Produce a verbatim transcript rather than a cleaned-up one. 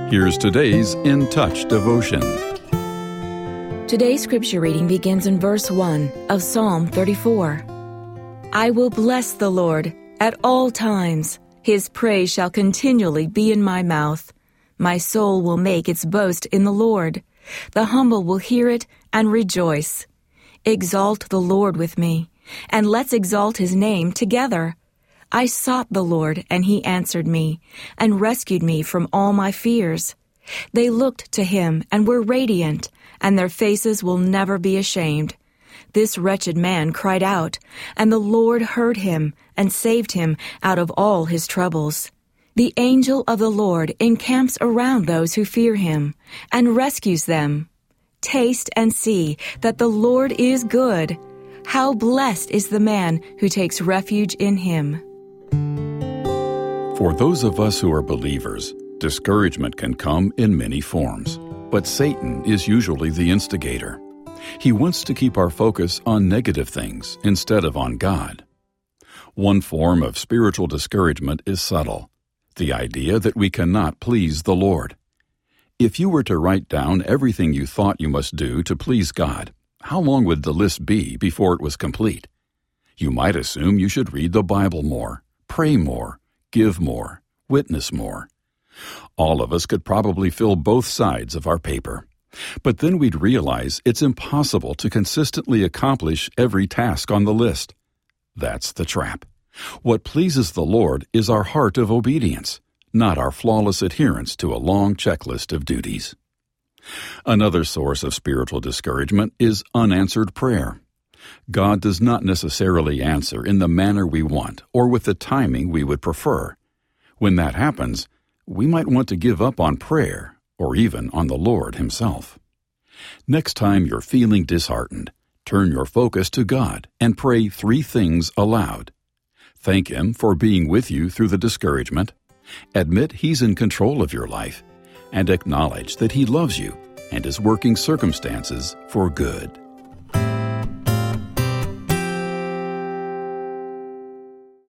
Here's today's In Touch devotion. Today's scripture reading begins in verse one of Psalm thirty-four. I will bless the Lord at all times. His praise shall continually be in my mouth. My soul will make its boast in the Lord. The humble will hear it and rejoice. Exalt the Lord with me, and let's exalt his name together. I sought the Lord, and he answered me, and rescued me from all my fears. They looked to him and were radiant, and their faces will never be ashamed. This wretched man cried out, and the Lord heard him and saved him out of all his troubles. The angel of the Lord encamps around those who fear him and rescues them. Taste and see that the Lord is good. How blessed is the man who takes refuge in him. For those of us who are believers, discouragement can come in many forms, but Satan is usually the instigator. He wants to keep our focus on negative things instead of on God. One form of spiritual discouragement is subtle, the idea that we cannot please the Lord. If you were to write down everything you thought you must do to please God, how long would the list be before it was complete? You might assume you should read the Bible more, pray more, give more, witness more. All of us could probably fill both sides of our paper. But then we'd realize it's impossible to consistently accomplish every task on the list. That's the trap. What pleases the Lord is our heart of obedience, not our flawless adherence to a long checklist of duties. Another source of spiritual discouragement is unanswered prayer. God does not necessarily answer in the manner we want or with the timing we would prefer. When that happens, we might want to give up on prayer or even on the Lord himself. Next time you're feeling disheartened, turn your focus to God and pray three things aloud. Thank him for being with you through the discouragement, admit he's in control of your life, and acknowledge that he loves you and is working circumstances for good.